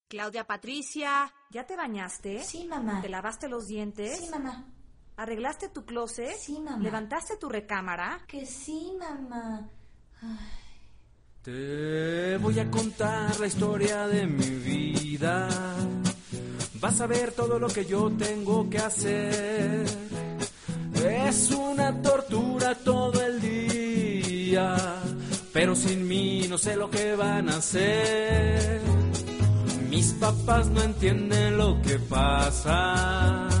Claudia Patricia, ¿ya te bañaste? Sí, mamá. ¿Te lavaste los dientes? Sí, mamá. ¿Arreglaste tu closet? Sí, mamá. ¿Levantaste tu recámara? Que sí, mamá. Ay. Te voy a contar la historia de mi vida. Vas a ver todo lo que yo tengo que hacer. Es una tortura todo el día, pero sin mí no sé lo que van a hacer. Mis papás no entienden lo que pasa.